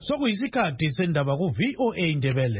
Sokuyisikhathi sendaba ku VOA Indebele.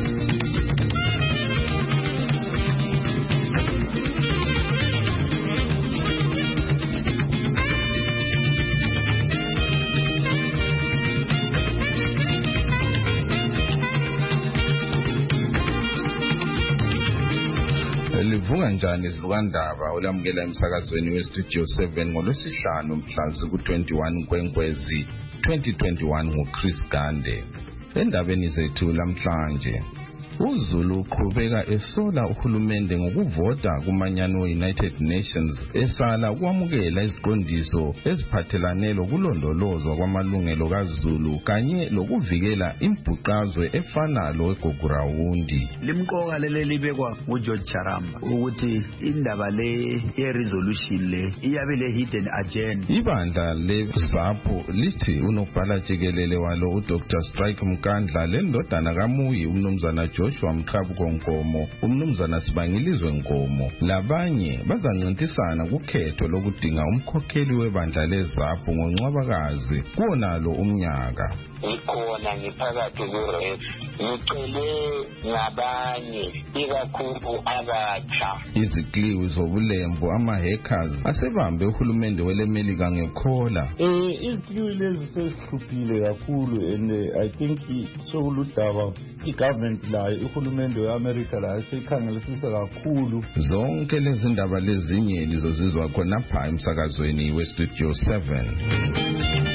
Livuka njani izilukandaba olamukela emsakazweni weStudio 7 ngolwesihlanu mhla ku-21 Nkwenkwezi 2021 nguChris Gande. Endabeni zethu lamhlanje, uZulu uqhubeka esola uhulumende ngokuvota kumanyano United Nations esala ukwamukela iziqondiso eziphathelane lokulondolozwa kwamalungelo kaZulu kanye lokuvikela imbhuqazwe efana loweGogurawundi. Limqoka leli libekwa nguGeorge Charamba ukuthi indaba le ye-resolution le iyabe le hidden agenda. Ibandla leZAPU lithi unobhala jikelele walo uDr. Strike Mkandla lendodana kaMuyi umnumzana Joshua Mqhabuko Nkomo, umnumzana Sibangilizwe Nkomo labanye bazancintisana kukhetho lokudinga umkhokheli webandla leZAPU ngoNcwabakazi kuwonalo umnyaka. Ikhona ngiphakathi kwe-ref ngicele ngabanye ikakhulu abatsha. Izikliwi zobulembu ama-hackers asebambe uhulumende welemelika ngekhola. Izikliwi lezi sezihluphile kakhulu and I think sokuludaba i-government layo uhulumende we-America layo seyikhangelisisa kakhulu. Zonke lezi ndaba lezinye lizozizwa khonapha emsakazweni weStudio 7.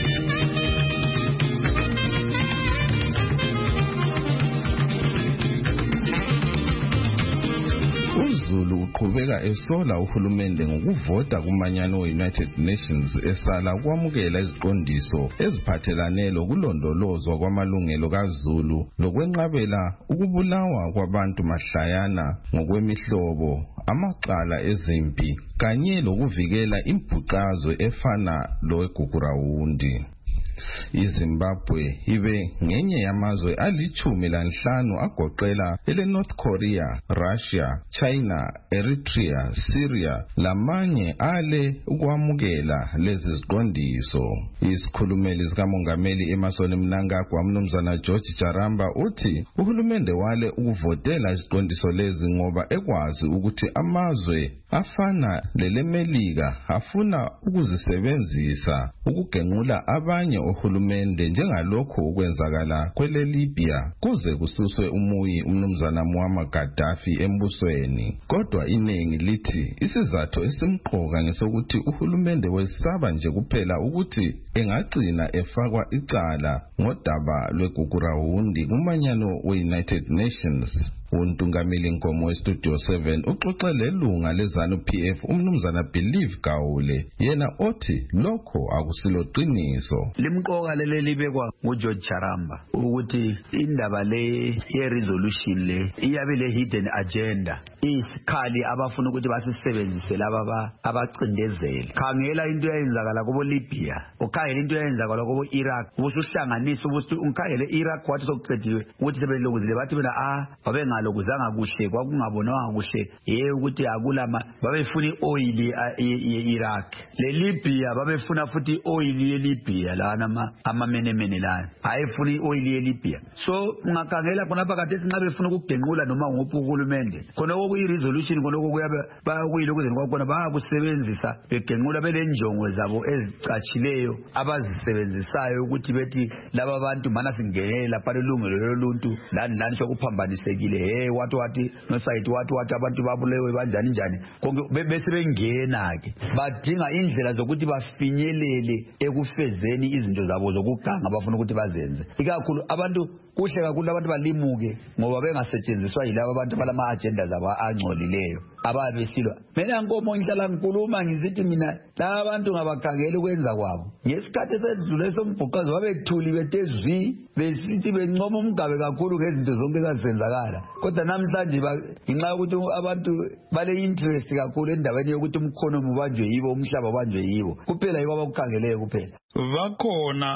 uZulu uqhubeka esola uhulumende ngokuvota kumanyano United Nations esala ukwamukela iziqondiso eziphathelane lokulondolozwa kwamalungelo kaZulu lokwenqabela ukubulawa kwabantu mahlayana ngokwemihlobo, amacala ezimpi kanye lokuvikela imbhuqazwe efana loweGogurawundi. iZimbabwe ibe ngenye yamazwe ali-15 agoqela ele-North Korea, Russia, China, Eritrea, Syria lamanye ale ukwamukela lezi ziqondiso. Isikhulumeli sikamongameli Emmerson Mnangagwa umnumzana George Charamba uthi uhulumende wale ukuvotela iziqondiso lezi ngoba ekwazi ukuthi amazwe afana lelemelika afuna ukuzisebenzisa ukugenqula abanye ohulumende njengalokho ukwenzakala kwele-Libya kuze kususwe umuyi umnumzana Muammar Gaddafi embusweni. Kodwa iningi lithi isizathu esimqoka ngesokuthi uhulumende wesaba nje kuphela ukuthi engagcina efakwa icala ngodaba lweGogurawundi kumanyano we-United Nations. Untungameli Nkomo weStudio 7 uxoxele ilunga leZANU-PF umnumzana Believe Gawule yena othi lokho akusilo qiniso. Limqoka leli libekwa nguGeorge Charamba ukuthi indaba le ye-resolution le iyabe le hidden agenda. Isikhali abafuna ukuthi basisebenzise laba abacindezeli. Khangela into eyenzakala kubo Libya, ukhangela into eyenzakala kubo Iraq, ubusuhlanganisa ukuthi unkhangele Iraq wathi sokuqediwe ukuthi sebelokuzile bathi bena lokuzanga kuhle kwakungabonwanga kuhle ukuthi akulama babefuna ioil ye-Iraq le-Libya babefuna futhi oil ye-Libya lana amamenemene lana ayefuna ioil ye-Libya. So ungakhangela khonapha kade singabe befuna ukugenqula noma ngophi uhulumende khona okuyi-resolution khona okuyilokuzeni kwakhona bayakusebenzisa begenqula belenjongo zabo ezicatshileyo abazisebenzisayo ukuthi bethi laba bantu mana singenela phela ilungelo loluntu lani sokuphambanisekile wathi nosayithi wathi abantu babulewe banjani njani konke bese bengena ke badinga indlela zokuthi bafinyelele ekufezeni izinto zabo zokuganga abafuna ukuthi bazenze. Ikakhulu abantu kuhle kakhulu abantu balimuke ngoba bengasetshenziswa yilabo abantu balama agenda zabo angcolileyo ababesilwa. Mina Nkomo ngihlala ngikhuluma ngizithi mina laba bantu ngabakhangela ukwenza kwabo ngesikhathi esedlule esombhuqazo babethuli betezwi besithi bencoma umgabe kakhulu ngezinto zonke ezazenzakala. Kodwa namhlanje ngenxa yokuthi abantu bale interest kakhulu endabeni yokuthi umkhono ubanjwe yibo umhlaba ubanjwe yibo kuphela yibo abakukhangeleyo kuphela. Bakhona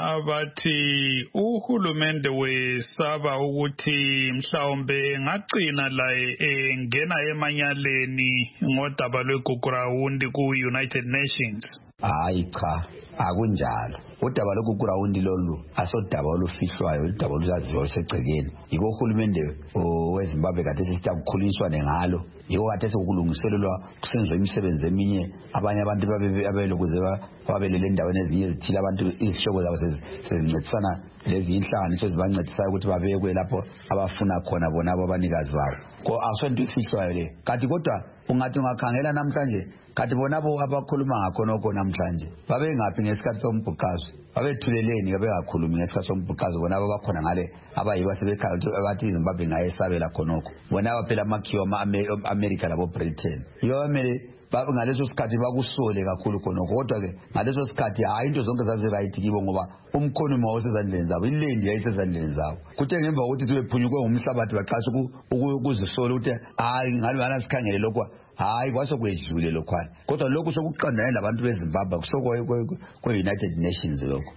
abathi uhulumende wesaba ukuthi mhlawumbe ngagcina laye engena emanyaleni ngodaba lweGogurawundi ku-United Nations. hayi cha akunjalo. Udaba lokugurawundi lolu asodaba olufihlwayo, udaba oluzaziwa osegcekeni. Yiko uhulumende weZimbabwe kade sesitakukhulunyiswane ngalo. Yiko kade sekulungiselelwa kusenziwa imisebenzi eminye. Abanye abantu abelokuze babelele endaweni ezinye ezithile, abantu izihlobo zabo sezincedisana lezi inhlanganiso ezibancedisayo ukuthi babekwe lapho abafuna khona bona abanikazi babo. Ko asonto ifihlwayo le. Kanti kodwa ungathi ungakhangela namhlanje kanti bona abakhuluma ngakho namhlanje babengaphi ngesikhathi sombhuqazo, babethuleleni bengakhulumi ngesikhathi sombhuqazo. Bona abakhona ngale abayiba sebekhaya abathi iZimbabwe ngayesabela khonokho. Bona abaphela amakhiwa ama-America labo Britain yiyo bamele ngaleso sikhathi bakusole kakhulu khonokho. Kodwa ke ngaleso sikhathi hayi into zonke zazi-right kibo ngoba umkhono wawusezandleni zabo, ilendi yayisezandleni zabo. Kuthe ngemva kokuthi sebephunyukwe ngumhlabathi baqasha ukuzisola ukuthi hayi ngale sikhangele lokho hayi kwasokwedlule lokhwana. Kodwa lokhu sokuqondane labantu beZimbabwe kwe-United Nations lokho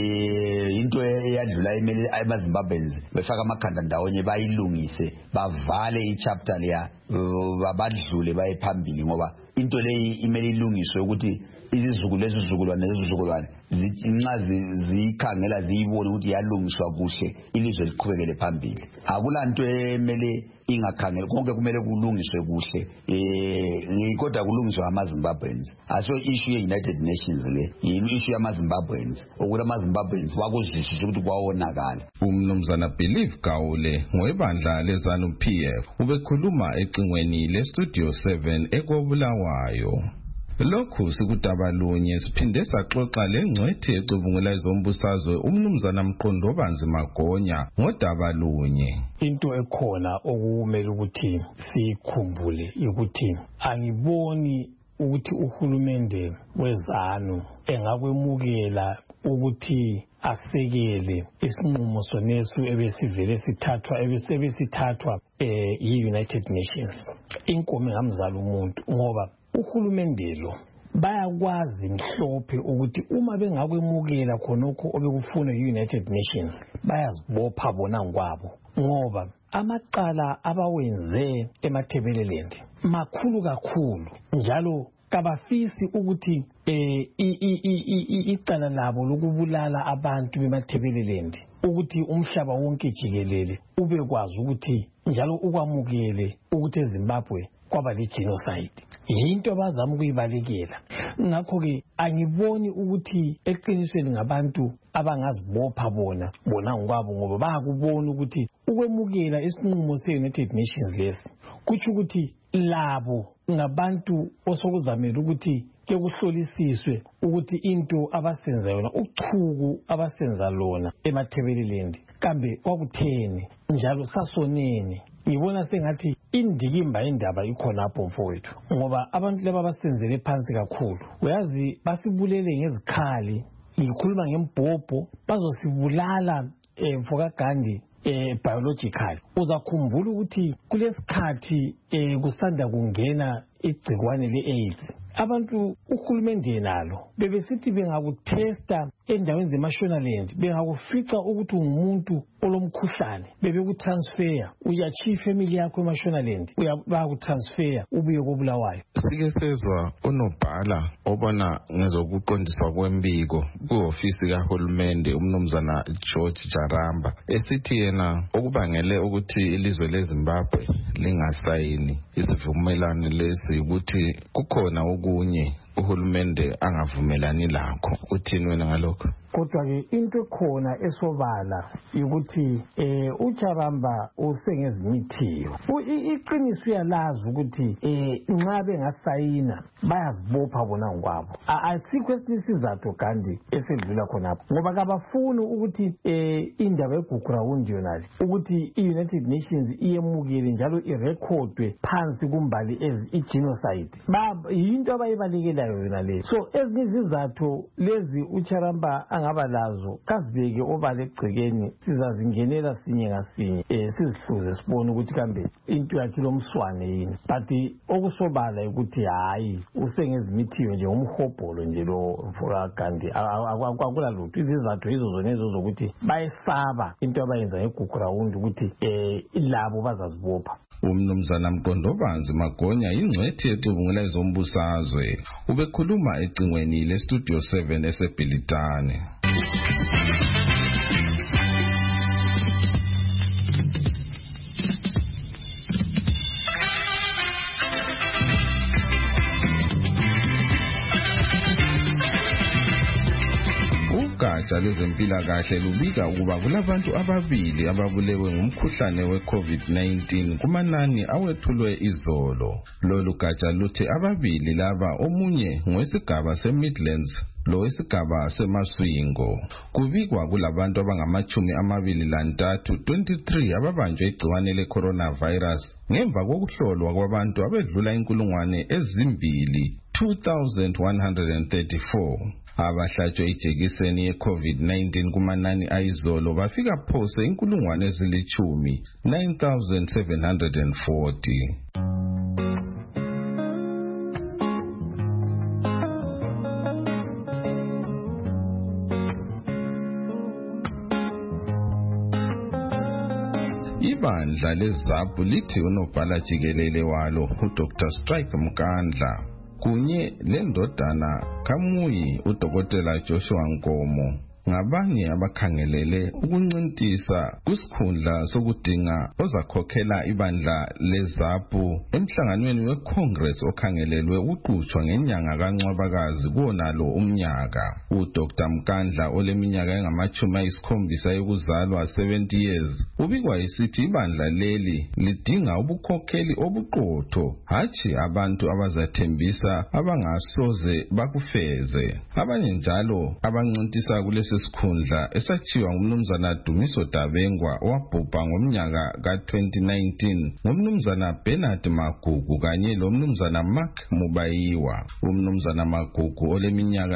into eyadlula imele amaZimbabweans befaka amakhanda ndawonye bayilungise bavale ichapter leya badlule baye phambili ngoba into leyi imele ilungiswe ukuthi izizukulwane nxa ziyikhangela ziyibone ukuthi yalungiswa kuhle ilizwe liqhubekele phambili. Akulanto emele ingakhangela, konke kumele kulungiswe kuhle. Kodwa kulungiswa amaZimbabweans. Aso issue ye-United Nations le, issue yamaZimbabweans ukuthi amaZimbabweans bakuzwisise ukuthi kwawonakala. Umnumzana Believe Gaule ngowebandla leZanu PF ubekhuluma ecingweni leStudio 7 eKobulawayo. Lokhu sikudaba lunye siphinde saxoxa lengcwethi ecubungula izombusazwe umnumzana Mqondobanzi Magonya ngodaba lunye. Into ekhona okumele ukuthi sikhumbule ukuthi angiboni ukuthi uhulumende weZanu engakwemukela ukuthi asekele isinqumo sonesu ebesivele sithathwa yi-United Nations. Inkomo ngamzala umuntu ngoba uhulumende lo bayakwazi mhlophe ukuthi uma bengakwemukela khonokho obekufuna yi-United Nations bayazibopha bona ngokwabo ngoba amacala abawenze eMathebeleland makhulu kakhulu njalo kabafisi ukuthi icala labo lokubulala abantu beMathebeleland ukuthi umhlaba wonke jikelele ubekwazi ukuthi njalo ukwamukele ukuthi eZimbabwe kwaba le-genocide. Yinto abazama ukuyibalekela. Ngakho-ke angiboni ukuthi eqinisweni ngabantu abangazibopha bona ngokwabo ngoba bayakubona ukuthi ukwemukela isinqumo se-United Nations lesi kutsho ukuthi labo ngabantu osokuzamela ukuthi ke kuhlolisiswe ukuthi into abasenza yona uchuku abasenza lona eMathebeleland kambe kwakutheni njalo sasoneni. Ngibona sengathi indikimba indaba ikhonapho mfowethu ngoba abantu laba basenzele phansi kakhulu. Uyazi basibulele ngezikhali, ngikhuluma ngembhobho, bazosibulala mfoka Gandhi biological. Uzakhumbula ukuthi kulesikhathi kusanda kungena igcikwane le-AIDS abantu uhulumende nalo bebesithi bengakutesta endaweni zeMashonaland bengakufica ukuthi umuntu olomkhuhlane bebekutransfer uyachief family yakho eMashonaland bayakutransfer ubuye koBulawayo. Sike sezwa unobhala obona ngezokuqondiswa kwembiko kuofisi kahulumende umnumzana George Jaramba esithi yena okubangele ukuthi ilizwe leZimbabwe lingasayini isivumelwano lesi ukuthi kukhona okunye uhulumende angavumelani lakho. Uthini wena ngalokho? Kodwa ke into ekhona esobala ukuthi uJaramba usengezimithiyo. Iqiniso yalazi ukuthi nxa bengasayina bayazibopha bona ngokwabo. Asikho esizathu kandi esedlula khonapho ngoba kabafuni ukuthi indaba yeGugurawundi yonale ukuthi i-United Nations iyemukele njalo irekhodwe phansi kumbali i-genocide. Yinto abayibalekelayo yona le. So ezinye izizathu lezi uJaramba angaba lazo kasibeke obale egcekeni sizazingenela sinye ngasinye sizihluze sibone ukuthi kambe into yakhe lomswane yini. But okusobala ukuthi hayi usengezimithiyo nje umhobholo nje lo mfoka Gandhi akula lutho. Izizathu hizo zonezo zokuthi bayesaba into abayenza ngeGugurawundi ukuthi labo bazazibopha. Umnumzana Mqondobanzi Magonya ingcwethi ecubungula ezombusazwe ubekhuluma ecingweni leStudio 7 eseBhilitane. Ugatsha lwezempilakahle lubika ukuba kulabantu ababili ababulewe ngumkhuhlane we-COVID-19 kumanani awethulwe izolo. Lolu gatsha luthi ababili laba omunye ngowesigaba seMidlands lowesigaba seMaswingo. Kubikwa kulabantu abangama-23 23 ababanjwe igciwane le-coronavirus ngemva kokuhlolwa kwabantu abedlula 2,134. Abahlatshwe ijekiseni ye-COVID-19 kumanani ayizolo bafika phose 9,740. Ibandla leZAPU lithi unobhala jikelele walo uDr Strike Mkandla kunye lendodana kaMuyi uDokotela Joshua Nkomo ngabanye abakhangelele ukuncintisa kusikhundla sokudinga ozakhokhela ibandla leZAPU emhlanganweni weCongress okhangelelwe uqhutshwa ngenyanga kaNcwabakazi kuonalo umnyaka. uDr Mkandla oleminyaka engama-70 yokuzalwa 70 years ubikwa isithi ibandla leli lidinga ubukhokheli obuqotho hatshi abantu abazathembisa abangasoze bakufeze. Abanye njalo abancintisa kulesi sikhundla esachiwa ngumnumzana Dumiso Dabengwa owabhubha ngomnyaka ka-2019 ngumnumzana Bernard Magugu kanye lomnumzana Mark Mubayiwa. Umnumzana Magugu oleminyaka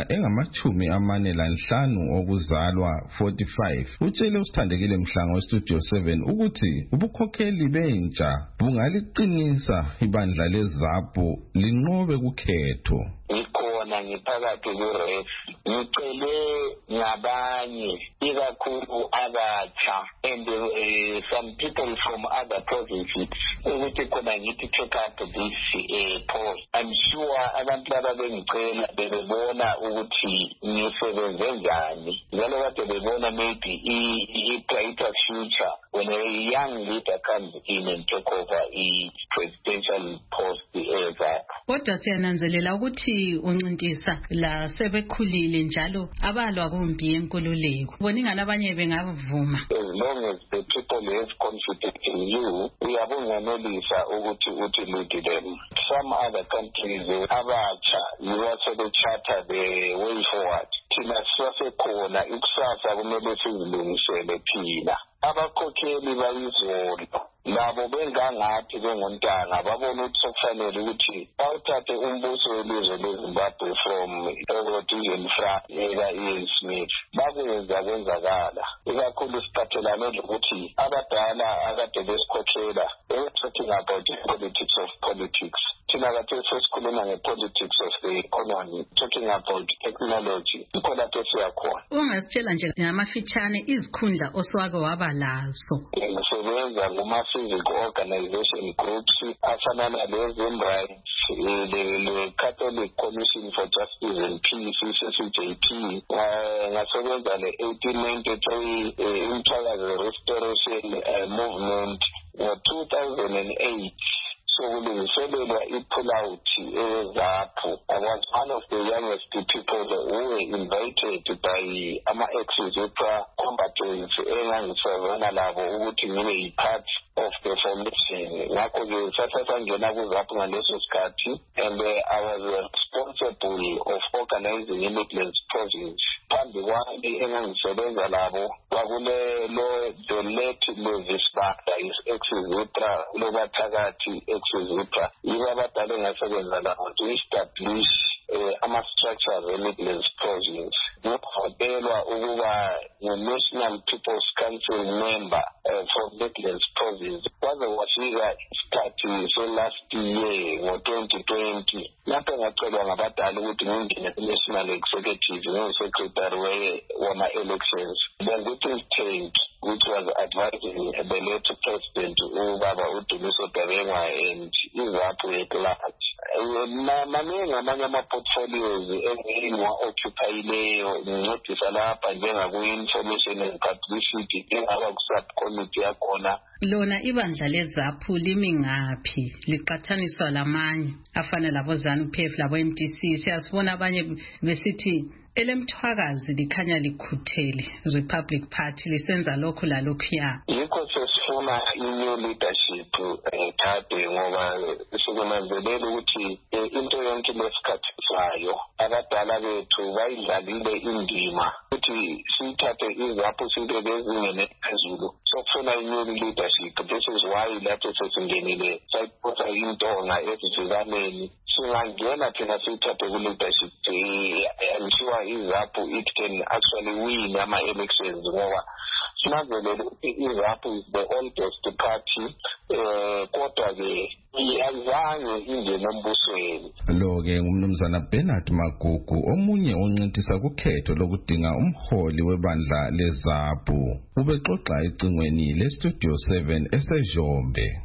engama-45 okuzalwa 45 utshele usithandekile Mhlango weStudio 7 ukuthi ubukhokheli bentsha bungaliqinisa ibandla leZAPU linqobe kukhetho. Ngikhona ngiphakathi kwe-ref ngicele ngabanye ikakhulu abatsha and some people from other provinces ukuthi khona ngithi check up this poll. I'm sure abantu laba bengicela bebona ukuthi ngisebenze njani njalo kade bebona maybe i-brighter future when a young leader comes in and take over i-presidential post eZAPU. Kodwa siyananzelela ukuthi uncintisa la sebekhulile njalo abalwa kumbi yenkululeko. Boningana abanye bengavuma. As long as the people have confidence in you, uyabunganelisa ukuthi lead them. Some other countries abatsha yiwaso charter the way forward. Thina sisasekhona ikusasa kumele sizilungisele thina. Abakhokheli bayizolo labo bengangathi bengontanga babona ukuthi sokufanele ukuthi bawuthathe umbuso welizwe leZimbabwe from Rhodesian Frere Ian Smith bakwenza kwenzakala ikakhulu siphathelane lokuthi abadala akade besikhokhela talking about the politics of politics. Thina kade sesikhuluma nge-politics of the economy, talking about technology. Ikho lapho siyakhona. Ungasitshela nje ngamafitshane izikhundla oswake waba lazo. Ngisebenza kuma-civic organization groups afana nale-Zim Rights, the Catholic Commission for Justice and Peace, CCJP. Ngasebenza le-1893 Umthakazi Restoration Movement ngo-2008. So kulungiselelwa i-pull-out eZAPU. I was one of the youngest people who were invited by ama-ex-ZAPU combatants engangisebenzana labo ukuthi ngibe yi-part of the formation. Ngakho-ke sasangena kuZAPU ngaleso sikhathi and I was responsible of organizing i-Midlands province. Phambi kwami engangisebenza labo kwakulelo the late Levis Banda is ex-ZAPU lobathakathi ex-ZAPU yibo abadala engasebenza labo to establish ama-structures e-Midlands province. Ngikhodelwa ukuba nge-National People's Council member from Midlands province kwaze kwafika isikhathi se-last year ngo-2020 lapho ngacelwa ngabadala ukuthi ngingene ku-National Executive njengo-secretary wama-elections. Then ukuthi ngithengi which was advising the late President Ubaba Udumiso Dabengwa and iZAPU at large. Maningi amanye ama-portfolios engiwa-occupayileyo ngincedisa lapha njengaku-information and publicity engaba ku-subcommittee yakhona. Lona ibandla leZAPU limi ngaphi liqathaniswa lamanye afana labo ZANU-PF labo MDC? Siyasibona abanye besithi elemthwakazi likhanya likhuthele Republic Party lisenza lokhu lalokhuya. Yikho sesifuna i-new leadership thathe ngoba sikunanzelela ukuthi into yonke lesikhathi sayo abadala bethu bayidlalile indima ukuthi sithathe iZAPU sibeke ezingeni eliphezulu. Sokufuna i-new leadership. This is why lapho sesingenile sayiphosa intonga ezijikaneni. Singangena thina sithathe ku-leadership. I'm sure iZAPU it can actually win ama-elections ngoba sinanzelele ukuthi iZAPU is the oldest party kodwa-ke iyazange ingene embusweni. Lo-ke ngumnumzana Bernard Magugu omunye oncintisa kukhetho lokudinga umholi webandla leZAPU. Ubexoxa ecingweni leStudio 7 eseJombe.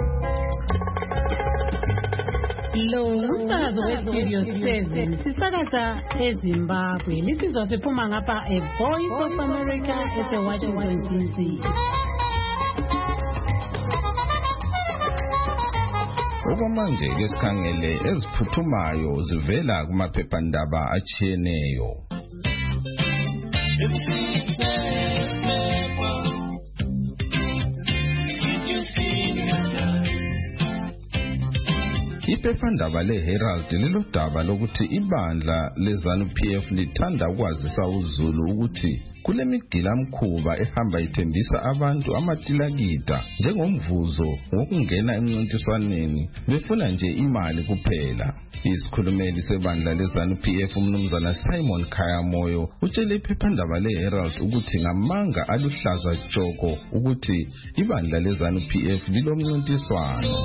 Lo umsakazo weStudio 7 sisakaza eZimbabwe lisizwa siphuma ngapha eVoice of America eseWashington DC. Okwamanje ke sikhangele eziphuthumayo zivela kumaphephandaba achiyeneyo. Iphephandaba leHerald lilodaba lokuthi ibandla leZANU-PF lithanda ukwazisa uZulu ukuthi kulemigqilamkhuba ehamba ithembisa abantu amatilakita njengomvuzo ngokungena emncintiswaneni befuna nje imali kuphela. Isikhulumeli sebandla leZANU-PF umnumzana Simon Khayamoyo utshele iphephandaba leHerald ukuthi ngamanga aluhlaza tshoko ukuthi ibandla leZANU-PF lilomncintiswano.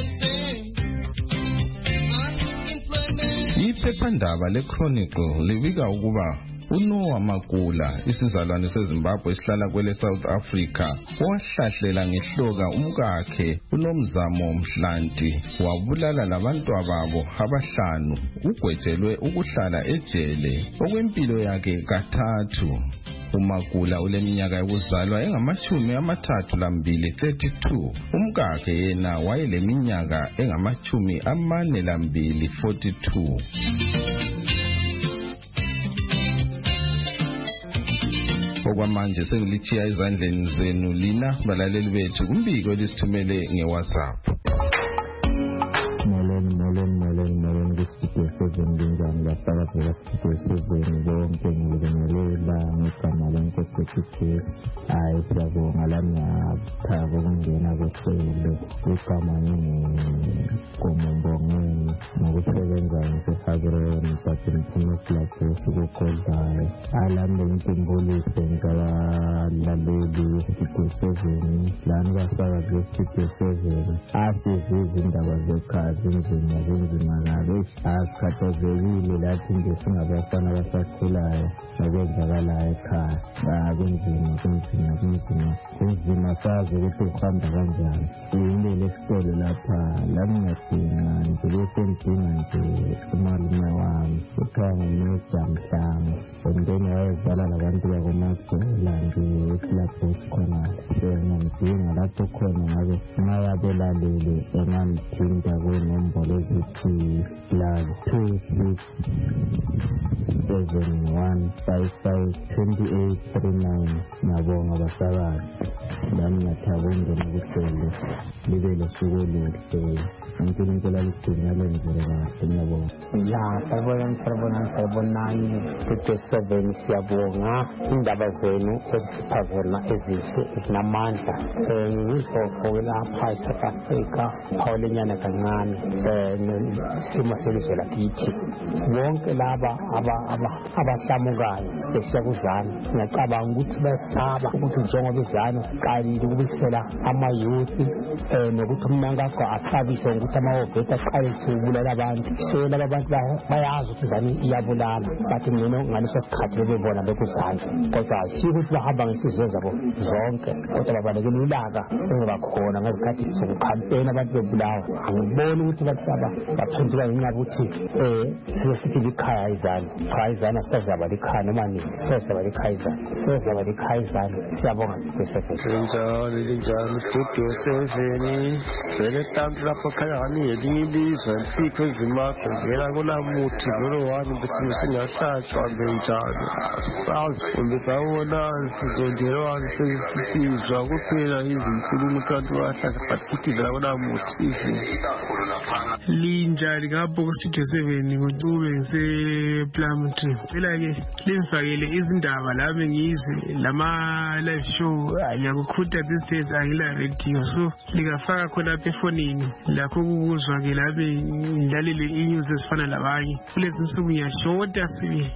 Iphephandaba leChronicle libika ukuba uNoah Makula isizalwane seZimbabwe esihlala kwele South Africa wahlahlela ngehloka umkakhe uNomzamo Mhlanti wabulala labantwababo abahlanu ugwetshelwe ukuhlala ejele okwempilo yakhe kathathu. uMagula uleminyaka yokuzalwa engama-32 32. Umkakhe yena wayeleminyaka engama-42 42. Okwamanje sengilichiya ezandleni zenu lina balaleli bethu kumbiko elisithumele ngeWhatsApp. Molweni kuStudio 7 njani ngasakazela Studio 7 bonke ngikumelela ngegama lenkosi hayi siyabonga lana phako kungena kwehlelo igama ngomongweni ngokusebenza ngesabroni bathini platform sokukholdayo alande inkumbuliso ngabalaleli Studio 7 lana basakaza Studio 7 asizizi indaba zekhazi nzima ngabe akhathazekile lathi nje singabafana abasakhulayo nokwenzakalayo ekhaya kunzima sazi ukuthi uhamba kanjani yile lesikole lapha lamingadinga nje besendinga nje umalume wami ukhanga ngejamhlanga endeni wayezala labantu bakomajola nje esilaphosi khona ngidinga lapho khona ngabe mayabelalele engangithinta kwenombolo ezithi +267155839 nabonga basakazi lami ngathabongena kuhlelo libe losuku oluhle uNkulunkulu aligcine alenzele kahle ngiyabonga. Sawubona Studio 7 siyabonga indaba zenu ezisipha zona ezihle ezinamandla ngizofike lapha eSouth Africa phawulenyana kancane simo selizwe lakithi bonke laba abahlamukayo kuzana ngiyacabanga ukuthi besaba ukuthi njengoba izana qalile ukubisela ama-youth nokuthi umnankakho asabiswe ngokuthi amahhovisi aqalise ukubulala abantu. So laba bantu bayazi ukuthi izana iyabulala bathi ngcono ngaleso sikhathi bebebona bekuzana, kodwa asiyo ukuthi bahamba ngenhliziyo zabo zonke, kodwa babalekela ulaka engoba khona ngezikhathi zokukhampeyina abantu bebulawa. Angiboni ukuthi bathi baphendula ngenxa yokuthi sithi likhaya izana. Cha, izana sezaba likhaya noma nini, sezaba likhaya izana, sezaba likhaya izana. Siyabonga linjani Studio 7 vele tanto lapho khaya ngani elinye ilizwe nsipho ezimakho ngela kunamuthi vele wami ukuthi singahlatshwa benjalo sazi kumbe sawona sizondelwana sesizwa kuphela izinkulumo kanti wahlala bathi vele kunamuthi. Linjani ngapho ku-Studio 7 ngoCube ngisePlumtree. Cela-ke lingifakele izindaba lami ngizwe lama-live show. Ngiyakukhutha these days angila radio, so lingafaka khonapha efonini lakho kukuzwa-ke lami ngidlalele i-news ezifana labanye. Kulezi nsuku ngiyashota sibili.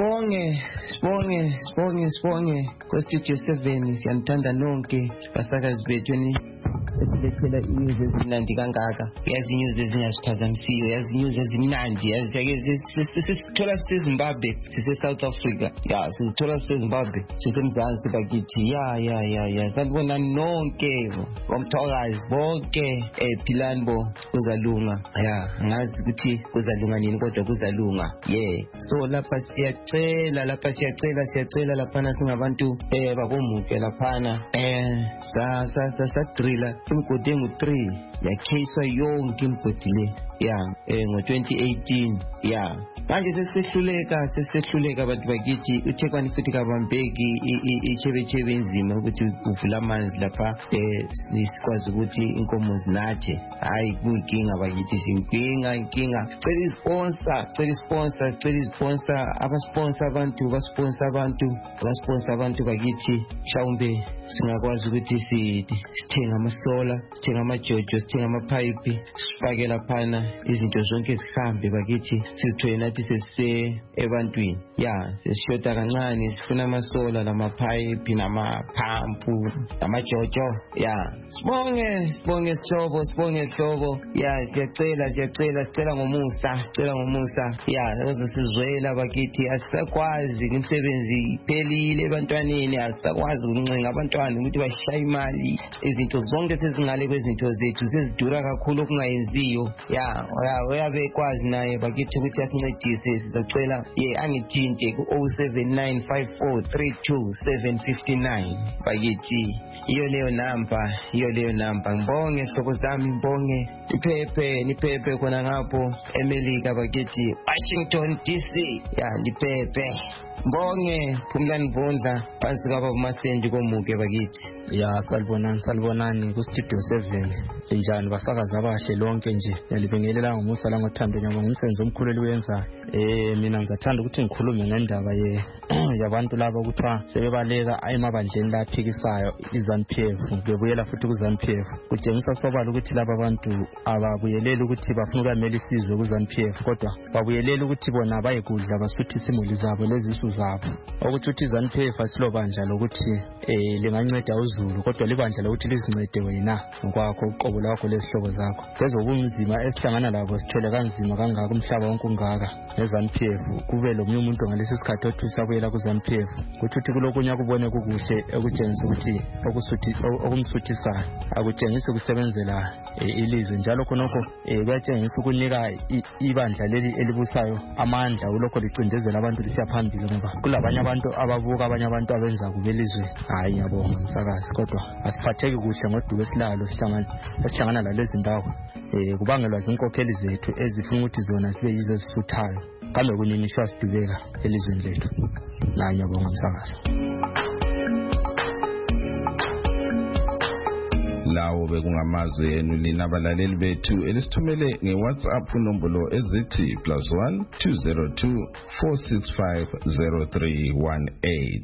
Sibonge ku-Studio 7 siyanithanda nonke basakazi bethu esilethela i-news ezimnandi kangaka. Yazi i-news ezingasiphazamisiyo, yazi i-news ezimnandi, sisithola siseZimbabwe, sise-South Africa, sisithola siseZimbabwe, sisemzansi bakithi. Sanibona nonke bomthakazi bonke philani bo kuzalunga. Ngazi ukuthi kuzalunga nini kodwa kuzalunga. So lapha siyacela laphana singabantu bakomuke laphana sadrilla imigodi engu-3 yakheiswa yonke imigodi le ngo-2018. Manje sesisehluleka abantu bakithi. uThekwani futhi kabambeki ichebechebe enzima ukuthi uvula amanzi lapha sikwazi ukuthi inkomo zinathe. Hayi kuyinkinga bakithi, inkinga. Sicela isponsor abasponsor abantu bakithi. Mhlawumbe singakwazi ukuthi sithenge amasola, sithenge amajojo, sithenge amapipe, sifake laphana izinto zonke zihambe bakithi. Sizithole nathi sesise ebantwini. Sesishota kancane, sifuna amasola namapipe namaphampu namajojo. Sibonge sihlobo. Siyacela ngomusa. Sizwela bakithi, asisakwazi imisebenzi iphelile ebantwaneni, asisakwazi ukuncenga abantwana ukuthi bashaye imali. Izinto zonke sezingale kwezinto zethu sezidura kakhulu okungayenziyo. Uyabekwazi naye bakithi ukuthi asincedise. Sizocela angithinte ku-07954327759 bakithi. Iyo leyo namba. Ngibonge hlobo zami, ngibonge niphephe khona ngapho eMelika bakithi, Washington DC. Niphephe. Mbonge Phumlani Mvundla phansi kwaba uMasendi komuke bakithi. Salibonani ku-Studio 7. Linjani basakazi abahle lonke nje. Ngiyalibingelela ngomusa langothando nyaba ngumsebenzi omkhulu eliwenzayo. Mina ngizathanda ukuthi ngikhulume ngendaba yabantu laba ukuthiwa sebebaleka emabandleni laphikisayo iZANU-PF, bebuyela futhi kuZANU-PF. Kutshengisa sobala ukuthi laba bantu ababuyeleli ukuthi bafuna ukwamela isizwe kuZANU-PF, kodwa babuyeleli ukuthi bona bayekudla basuthise imuli zabo lezisu zabo. Ukuthi iZANU-PF asilobandla lokuthi linganceda uZulu, kodwa libandla lokuthi lizincede wena ngokwakho uqobo lwakho lezihlobo zakho. Lezobunzima esihlangana labo sithwele kanzima kangaka umhlaba wonke ungaka neZANU-PF. Kube lo munye umuntu ngalesi sikhathi othi usabuyela kuZANU-PF, kuthi kulokunye akubone kukuhle ekutshengisa ukuthi okumsuthisayo akutshengisi ukusebenzela ilizwe. Njalo khonokho kuyatshengisa ukunika ibandla leli elibusayo amandla kulokho licindezela abantu lisiya phambili, ngoba kulabanye abantu ababuka abanye abantu abenza kube elizwe. Hayi ngiyabonga msakazi, kodwa asiphatheki kuhle ngodubo esilalo sihlangana lalezi ndawo. Kubangelwa zinkokheli zethu ezifuna ukuthi zona sibe yizo ezisuthayo. Kambe kunini siyasidubeka elizweni lethu. Ngiyabonga msakazi. Lawo bekungamazwe enu lina abalaleli bethu elisithumele ngeWhatsApp unombolo ezithi +1 202 465 0318.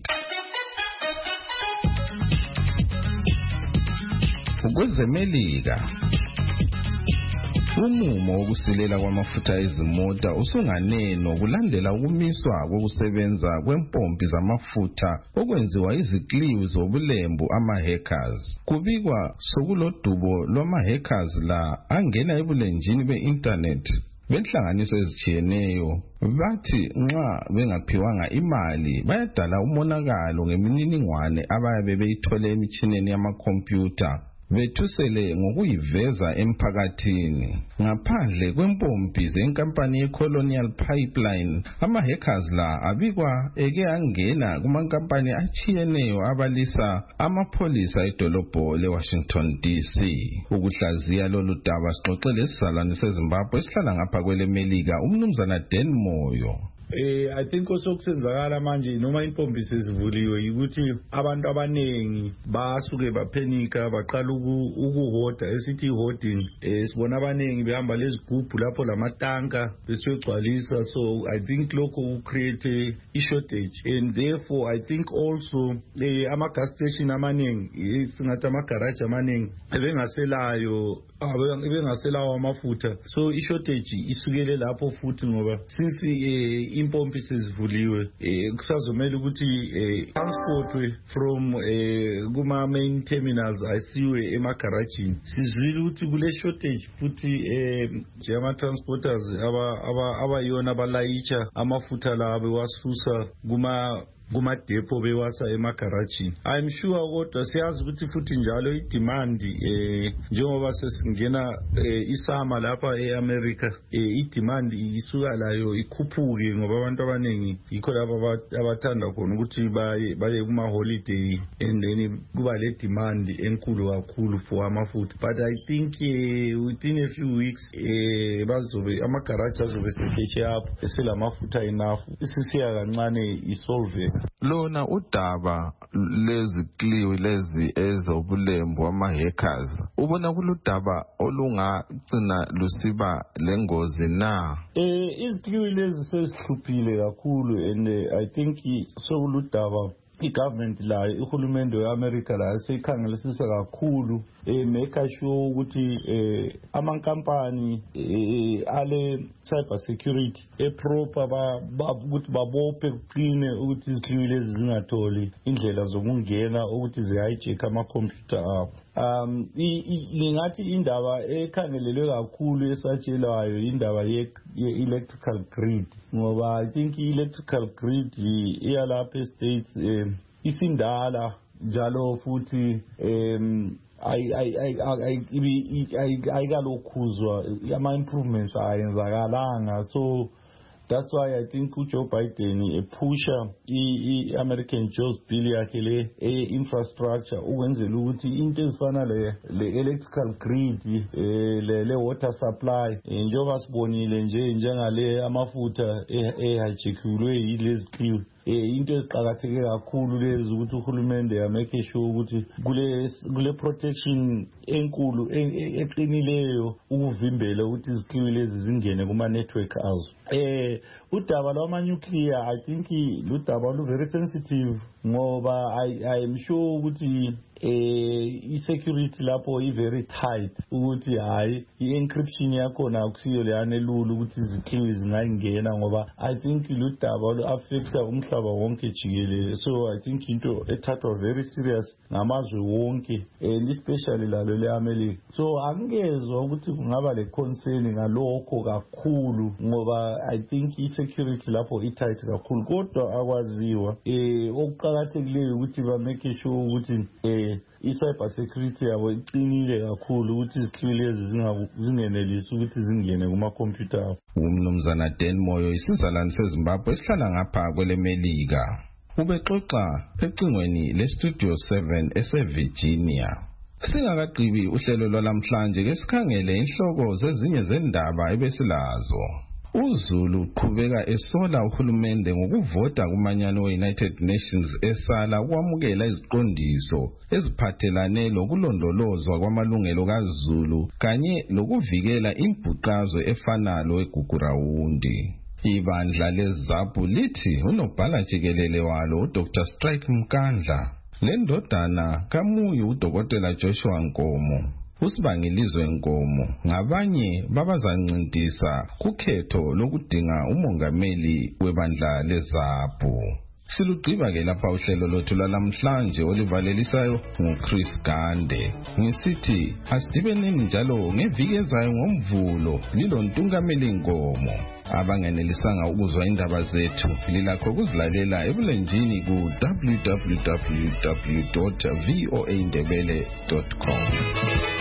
KwezeMelika Umumo wokusilela kwamafutha ezimota usunganeno kulandela ukumiswa kokusebenza kwempompi zamafutha okwenziwa izikliwi zobulembu ama-hackers. Kubikwa sokulodubo lwama-hackers la angena ebulenjini be-internet benhlanganiso ezitshiyeneyo. Bathi nxa bengaphiwanga imali bayadala umonakalo ngemininingwane abayabe beyithole emitshineni yamakhompyutha bethusele ngokuyiveza emphakathini. Ngaphandle kwempompi zenkampani ye-Colonial Pipeline, ama-hackers la abikwa eke angena kumankampani atshiyeneyo abalisa amapholisa edolobho le-Washington DC. Ukuhlaziya lolu daba sixoxele isizalwane seZimbabwe esihlala ngapha kwelemelika umnumzana Dan Moyo. I think also kusenzakala manje noma impompi sezivuliwe ukuthi abantu abanengi basuke baphenika baqala ukuhoda esithi hoarding. Sibona abanengi behamba lezigubhu lapho lamatanka besegcwalisa, so I think lokho create a shortage, and therefore I think also ama gas station amaningi singathi ama garage amaningi ebengaselayo amafutha, so i shortage isukele lapho futhi ngoba since impompi sezivuliwe kusazomela ukuthi transportwe from kuma main terminals asiwe emagarajini. Sizwile ukuthi kule shortage futhi ama transporters abayona abalayitsha amafutha la bewasusa kuma-depo bewasa emagarajini. I'm sure kodwa siyazi ukuthi futhi njalo i-demand njengoba sesingena isama lapha e-America, i-demand isuka layo ikhuphuke ngoba abantu abaningi yikho lapha abathanda khona ukuthi baye kuma-holiday, and then kuba le demand enkulu kakhulu for amafutha. But I think within a few weeks amagaraji azobe sekeshe up eselamafutha enough, isisiya kancane isolve. Lona udaba lezikliwi lezi ezobulembu ama-hackers ubona kuludaba olungagcina lusiba lengozi na? Izikliwi lezi sezihluphile kakhulu, and I think sokuludaba i-government layo ihulumende we-America layo seyikhangelisisa kakhulu make sure ukuthi amankampani ale cyber security proper ukuthi babophe kuqine ukuthi izikliwi lezi zingatholi indlela zokungena ukuthi zihijack amakhompyutha abo. Ngingathi indaba ekhangelelwe kakhulu esatshelwayo indaba ye-electrical grid, ngoba I think i-electrical grid iyalapha e-States isindala njalo futhi ayikalokhuzwa, ama-improvements ayenzakalanga. So that's why I think Joe Biden pusha i-American Jobs Bill yakhe le infrastructure ukwenzela ukuthi into ezifana le electrical grid le water supply njengoba sibonile njengale amafutha ehijackiwe yilezi kliwi into eziqakatheke kakhulu lezi ukuthi uhulumende yamake sure ukuthi kule protection enkulu eqinileyo ukuvimbela ukuthi izikliwi lezi zingene kuma network azo. Udaba lwama-nuclear I think ludaba very sensitive ngoba I am sure ukuthi i-security lapho i-very tight ukuthi hayi i-encryption yakhona akusiyo leyana elula ukuthi izikliwi zingayingena, ngoba I think ludaba lu-affecta umhlaba wonke jikelele. So I think into ethathwa very serious ngamazwe wonke and especially lalo le-America. So angezwa ukuthi kungaba le-concern ngalokho kakhulu ngoba I think i-security lapho i-tight kakhulu, kodwa akwaziwa okuqakathekileyo ukuthi ba-make sure ukuthi i-cyber security yabo iqinile kakhulu ukuthi izikliwi lezi zingenelisi ukuthi zingene kumakhompyutha abo. Umnumzana Dan Moyo, isizalwane seZimbabwe esihlala ngapha kwelemelika, ubexoxa ecingweni le-Studio 7 ese-Virginia. Singakagqibi uhlelo lwalamhlanje ke sikhangele inhloko zezinye zendaba ebesilazo. UZulu uqhubeka esola uhulumende ngokuvota kumanyano we-United Nations esala ukwamukela iziqondiso eziphathelane lokulondolozwa kwamalungelo kaZulu kanye lokuvikela imbhuqazwe efana loweGugurawundi. Ibandla leZAPU lithi unobhala jikelele walo uDr Strike Mkandla lendodana kaMuyi uDokotela Joshua Nkomo uSibangilizwe Nkomo ngabanye babazancintisa kukhetho lokudinga umongameli webandla leZAPHU. Silugqiba ke lapha uhlelo lothu lalamhlanje olivalelisayo nguChris Gande. Ngisithi asidibeneni njalo ngeviki ezayo ngoMvulo lilontungameli Nkomo. Abangenelisanga ukuzwa indaba zethu lilakho kuzilalela ebulenjini ku www.voaindebele.com.